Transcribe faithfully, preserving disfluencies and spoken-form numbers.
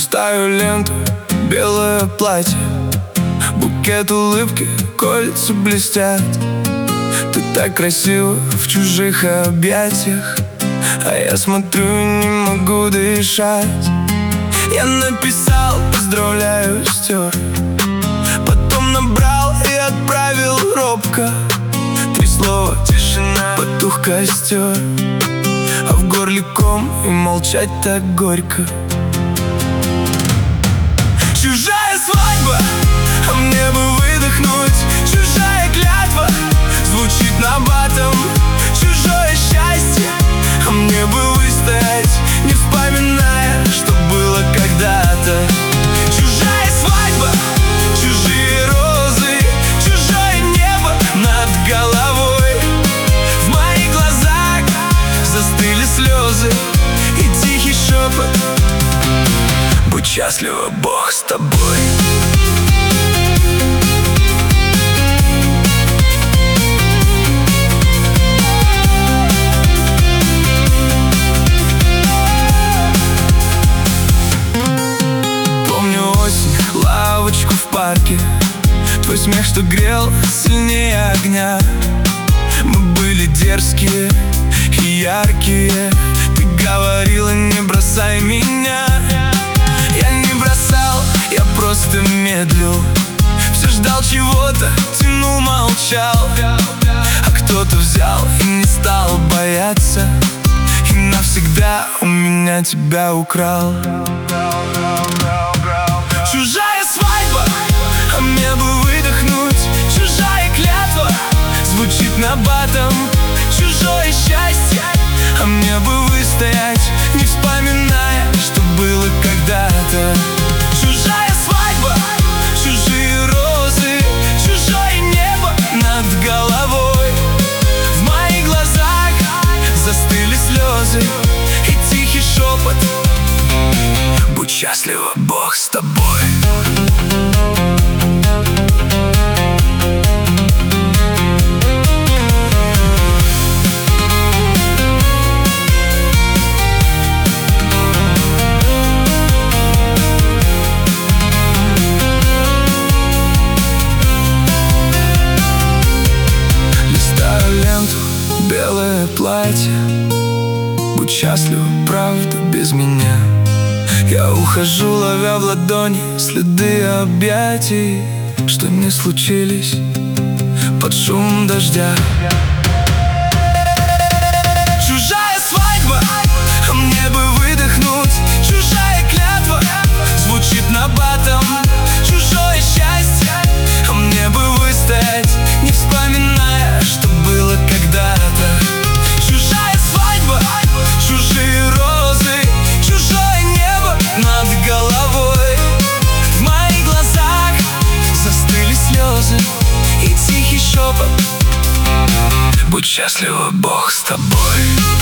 Листаю ленту, белое платье, букет улыбки, кольца блестят. Ты так красива в чужих объятиях, а я смотрю и не могу дышать. Я написал «поздравляю», стер, потом набрал и отправил робко. Три слова, тишина, потух костер, а в горле ком, и молчать так горько. Чужая свадьба, а мне бы выдохнуть. Чужая клятва звучит набатом. Чужое счастье, а мне бы выстоять, не вспоминая, что было когда-то. Чужая свадьба, чужие розы, чужое небо над головой. В моих глазах застыли слезы и тихий шепот: будь счастлива, Бог с тобой. Помню осень, лавочку в парке, твой смех, что грел сильнее огня. Мы были дерзкие и яркие. Ты говорила: не бросай меня. Я не бросал, я просто медлил. Все ждал чего-то, тянул, молчал. А кто-то взял и не стал бояться, и навсегда у меня тебя украл. Чужая свадьба, а мне бы выдохнуть. Чужая клятва звучит набатом. Чужое счастье, а мне бы выстоять, не вспоминая, что было когда-то. Чужая свадьба, чужие розы, чужое небо над головой. В моих глазах застыли слезы и тихий шепот: будь счастлива, Бог с тобой. Белое платье, будь счастлива, правда, без меня. Я ухожу, ловя в ладони следы объятий, что не случились под шум дождя. Чужая свадьба, а мне бы выдохнуть. Чужая клятва звучит набатом. Чужое счастье, а мне бы выстоять, не вспоминая, что было когда-то. Чужая свадьба, чужие розы, чужое небо над головой. В моих глазах застыли слезы и тихий шепот: будь счастлива, Бог с тобой.